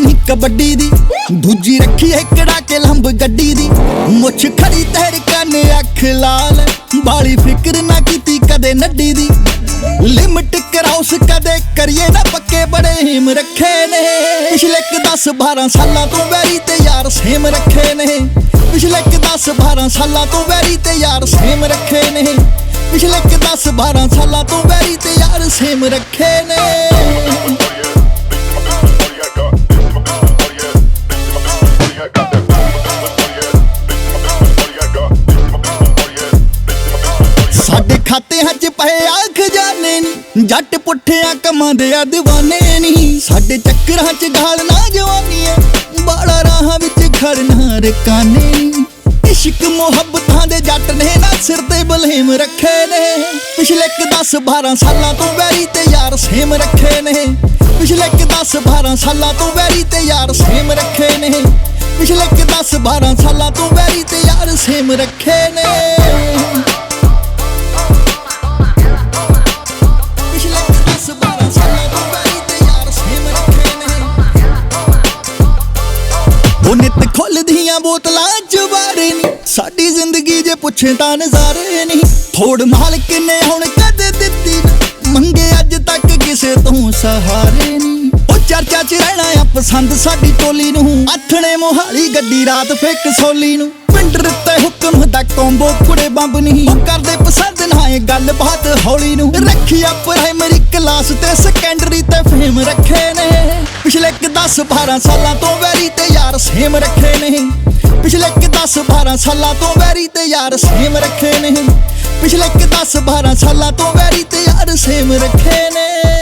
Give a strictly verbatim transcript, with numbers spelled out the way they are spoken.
ਨੀ कबड्डी दी, दूजी रखी है कड़ा के लंब गड्डी दी। मुछ खड़ी तेरे काने अख लाल, बाली फिक्र ना कीती कदे नड्डी दी। लिमिट क्रॉस कदे करिए ना पक्के बड़े हिम रखे ने। पिछले क दस बारह सालां तो वैरी ते यार सेम रखे ने। पिछले क दस बारह सालां तो वैरी ते यार सेम रखे ने। पिछले क दस बारह सालां तो वैरी ते यार सेम रखे ने। साडे खाते हज पे आ खजाने नी, जट पुठिया कमां दे आ दीवाने नी। साडे चक्करां च गाल ना जवानी है, बाड़ा राहां विच खड़ना रकाने नी। इश्क मुहब्बतां दे जट ने ना सिर ते बलेम रखे ने। पिछले क दस बारह सालां तो वैरी ते यार सेम रखे ने। पिछले क दस बारह सालां तो वैरी ते यार सेम रखे ने। पिछले क दस बारह सालां तो वैरी ते यार सेम रखे ने। नित खोल दियां बोतलां चबारे नी, साडी जिंदगी जे पुछे तां नज़ारे नी। थोड़ मालक ने हुण कदे दित्ती ना, मंगे अज तक किसे तों सहारे नी। ओ चर्चा च रहना आ पसंद साडी टोली नूं, आथणे मोहाली गड्डी रात फिक सोली नूं। पिंड ते हुक्म दा कोंबो कुड़े बंब नहीं, करदे पसंद ना ए गल बात हौली नूं। रखिया प्राइमरी क्लास ते सैकेंडरी ते फेम रखे ने। पिछले क दस बारह सालां तो वैरी ते यार सेम रखे ने। पिछले क दस बारह सालां तो वैरी ते यार सेम रखे ने। पिछले क दस बारह सालां तो वैरी ते यार सेम रखे ने।